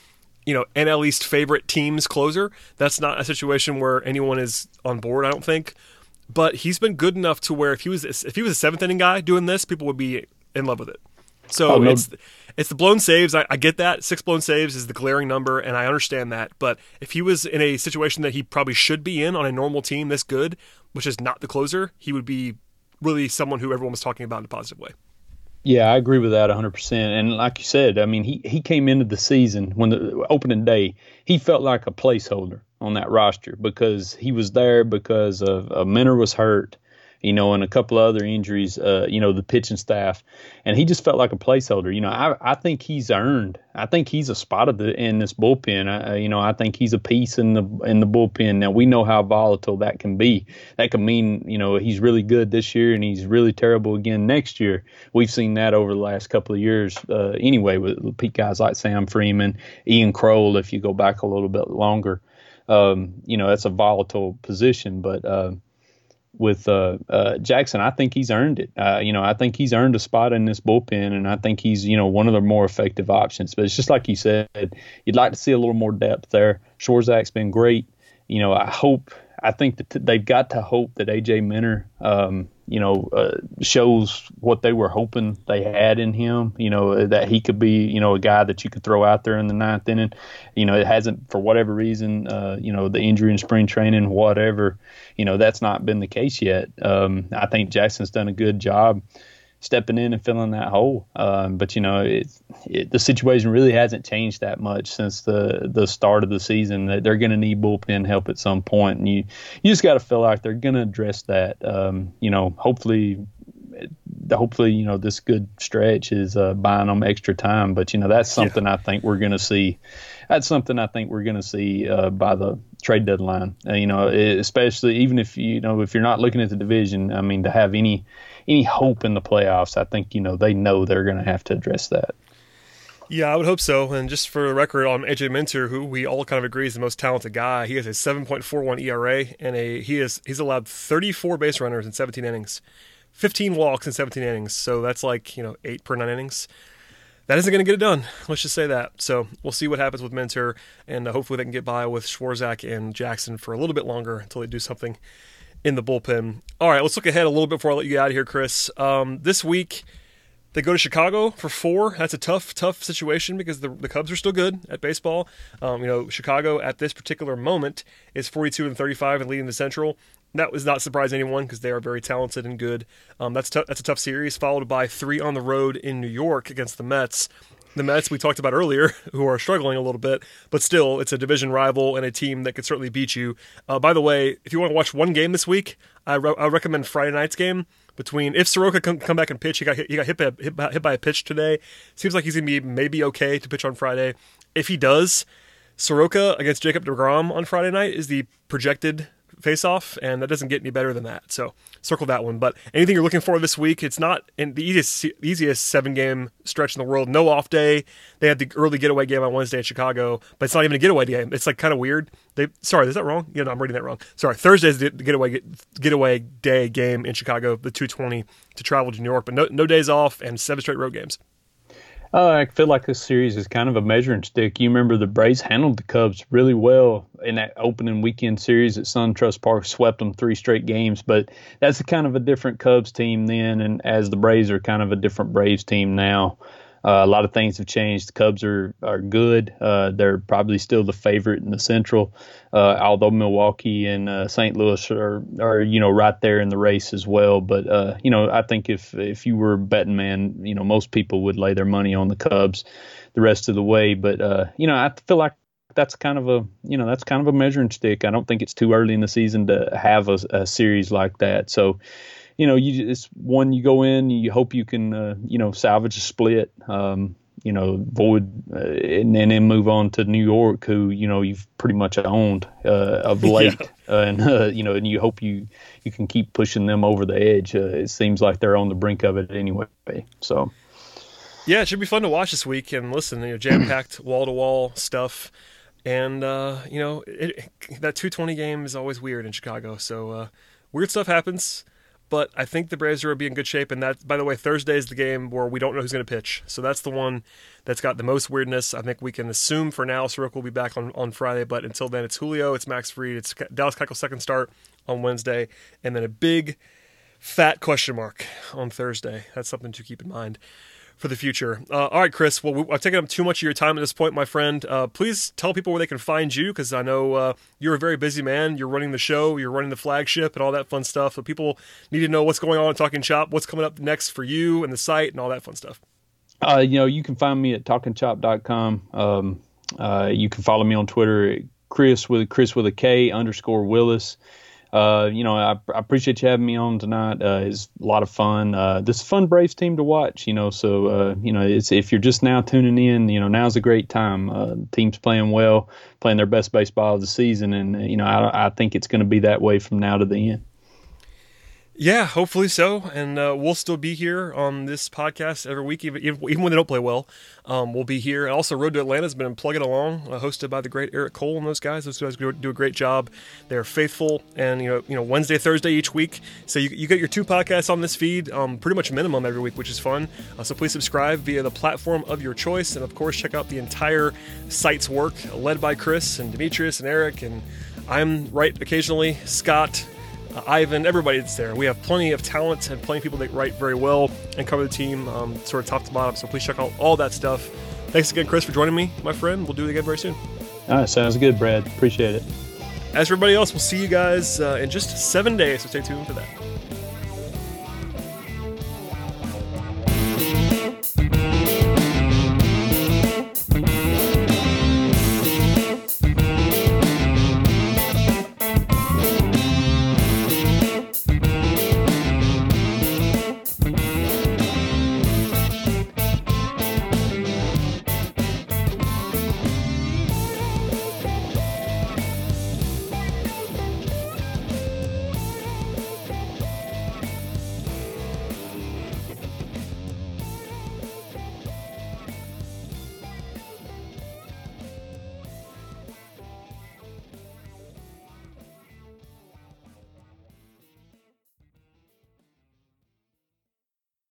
you know, N L East favorite team's closer. That's not a situation where anyone is on board, I don't think. But he's been good enough to where if he was if he was a seventh inning guy doing this, people would be in love with it. So oh, no. it's it's the blown saves. I, I get that. Six blown saves is the glaring number, and I understand that. But if he was in a situation that he probably should be in on a normal team this good, which is not the closer, he would be really someone who everyone was talking about in a positive way. Yeah, I agree with that one hundred percent. And like you said, I mean, he, he came into the season when the opening day, he felt like a placeholder on that roster because he was there because of uh, Minter was hurt, you know, and a couple of other injuries, uh, you know, the pitching staff. And he just felt like a placeholder. You know, I, I think he's earned. I think he's a spot of the, in this bullpen. I, you know, I think he's a piece in the in the bullpen. Now, we know how volatile that can be. That can mean, you know, he's really good this year and he's really terrible again next year. We've seen that over the last couple of years uh, anyway with guys like Sam Freeman, Ian Kroll, if you go back a little bit longer. Um, you know, that's a volatile position, but uh, with uh, uh, Jackson, I think he's earned it. Uh, you know, I think he's earned a spot in this bullpen, and I think he's, you know, one of the more effective options. But it's just like you said, you'd like to see a little more depth there. Schwarzak's been great. You know, I hope, I think that they've got to hope that A J Minter, um, you know, uh, shows what they were hoping they had in him, you know, that he could be, you know, a guy that you could throw out there in the ninth inning. You know, it hasn't, for whatever reason, uh, you know, the injury in spring training, whatever, you know, that's not been the case yet. Um, I think Jackson's done a good job stepping in and filling that hole. Um, but, you know, it, it, the situation really hasn't changed that much since the, the start of the season. They're going to need bullpen help at some point, and you, you just got to feel like they're going to address that. Um, you know, hopefully, hopefully, you know, this good stretch is uh, buying them extra time. But, you know, that's something yeah. I think we're going to see. That's something I think we're going to see uh, by the trade deadline. Uh, you know, especially even if, you know, if you're not looking at the division, I mean, to have any any hope in the playoffs, I think, you know, they know they're going to have to address that. Yeah, I would hope so. And just for the record on A J Minter, who we all kind of agree is the most talented guy, he has a seven point four one E R A, and a he is he's allowed thirty-four base runners in seventeen innings, fifteen walks in seventeen innings. So that's like, you know, eight per nine innings. That isn't going to get it done. Let's just say that. So we'll see what happens with Minter, and uh, hopefully they can get by with Schwarzak and Jackson for a little bit longer until they do something in the bullpen. All right, let's look ahead a little bit before I let you get out of here, Chris. Um, this week, they go to Chicago for four. That's a tough, tough situation because the the Cubs are still good at baseball. Um, you know, Chicago at this particular moment is forty-two and thirty-five and leading the Central. That was not surprising anyone because they are very talented and good. Um, that's t- that's a tough series, followed by three on the road in New York against the Mets. The Mets we talked about earlier, who are struggling a little bit, but still, it's a division rival and a team that could certainly beat you. Uh, by the way, if you want to watch one game this week, I, re- I recommend Friday night's game between if Soroka can come back and pitch. He got hit, he got hit by, hit by hit by a pitch today. Seems like he's gonna be maybe okay to pitch on Friday. If he does, Soroka against Jacob deGrom on Friday night is the projected face-off, and that doesn't get any better than that. So circle that one. But anything you're looking for this week, it's not in the easiest easiest seven-game stretch in the world. No off day. They had the early getaway game on Wednesday in Chicago, but it's not even a getaway game. It's like kind of weird. They sorry, is that wrong? Yeah, no, I'm reading that wrong. Sorry, Thursday's the getaway getaway day game in Chicago, the two twenty to travel to New York, but no no days off and seven straight road games. Uh, I feel like this series is kind of a measuring stick. You remember the Braves handled the Cubs really well in that opening weekend series at SunTrust Park, swept them three straight games. But that's a kind of a different Cubs team then, and as the Braves are kind of a different Braves team now. Uh, a lot of things have changed. The Cubs are are good. Uh, they're probably still the favorite in the Central, uh, although Milwaukee and uh, Saint Louis are, are you know right there in the race as well. But uh, you know I think if if you were a betting man, you know most people would lay their money on the Cubs the rest of the way. But uh, you know I feel like that's kind of a you know that's kind of a measuring stick. I don't think it's too early in the season to have a, a series like that. So. You know, you it's one you go in, you hope you can, uh, you know, salvage a split, um, you know, avoid uh, and, and then move on to New York, who you know you've pretty much owned uh, of late, yeah. uh, and uh, you know, and you hope you you can keep pushing them over the edge. Uh, it seems like they're on the brink of it anyway. So, yeah, it should be fun to watch this week and listen. You know, jam-packed, wall-to-wall stuff, and uh, you know, it, it, that two twenty game is always weird in Chicago. So uh, weird stuff happens. but I think the Braves are going to be in good shape. And that, by the way, Thursday is the game where we don't know who's going to pitch. So that's the one that's got the most weirdness. I think we can assume for now Soroka will be back on, on Friday, but until then, it's Julio, it's Max Fried, it's Dallas Keuchel's second start on Wednesday, and then a big fat question mark on Thursday. That's something to keep in mind for the future. Uh, all right, Chris. Well, I've taken up too much of your time at this point, my friend. Uh, please tell people where they can find you, because I know uh, you're a very busy man. You're running the show, you're running the flagship, and all that fun stuff. So people need to know what's going on at Talking Chop, what's coming up next for you and the site, and all that fun stuff. Uh, you know, you can find me at talking chop dot com. Um, uh, you can follow me on Twitter, Chris with Chris with a K underscore Willis. Uh, you know, I, I appreciate you having me on tonight. Uh, it's a lot of fun. Uh, this is a fun Braves team to watch, you know, so, uh, you know, it's, if you're just now tuning in, you know, now's a great time. Uh, the team's playing well, playing their best baseball of the season. And, you know, I, I think it's going to be that way from now to the end. Yeah, hopefully so. And uh, we'll still be here on this podcast every week, even, even when they don't play well. Um, we'll be here. And also, Road to Atlanta has been plugging along, uh, hosted by the great Eric Cole and those guys. Those guys do a great job. They're faithful, and you know, you know, Wednesday, Thursday each week. So you, you get your two podcasts on this feed, um, pretty much minimum every week, which is fun. Uh, so please subscribe via the platform of your choice, and of course, check out the entire site's work, led by Chris and Demetrius and Eric, and I'm right occasionally, Scott. Uh, Ivan, everybody that's there. We have plenty of talent and plenty of people that write very well and cover the team um, sort of top to bottom. So please check out all that stuff. Thanks again, Chris, for joining me, my friend. We'll do it again very soon. All right, sounds good, Brad. Appreciate it. As for everybody else, we'll see you guys uh, in just seven days, so stay tuned for that.